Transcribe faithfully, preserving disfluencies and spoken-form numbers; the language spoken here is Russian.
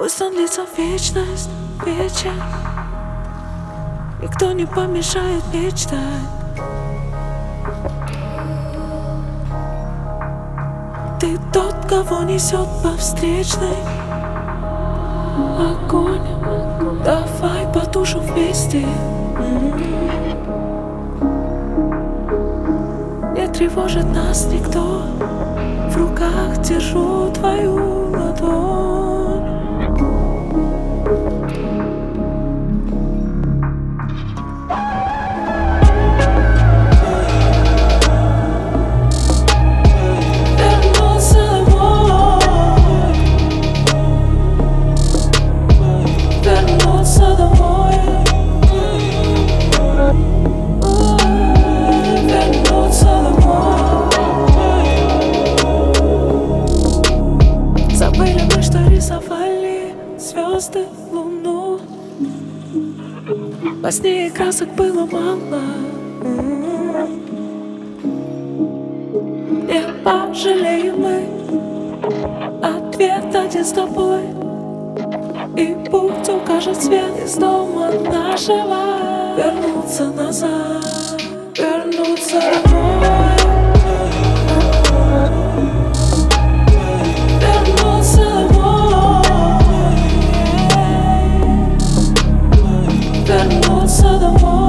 Пусть он длится вечность, вечер. Никто не помешает мечтать. Ты тот, кого несет по встречной огонь. Давай потушим вместе. Не тревожит нас никто. В руках держу твою ладонь. Рисовали звезды, луну. Во сне красок было мало. Не пожалеем мы. Ответ один с тобой. И путь укажет свет из дома нашего. Вернуться назад, вернуться домой. Вернуться домой. Вернуться домой.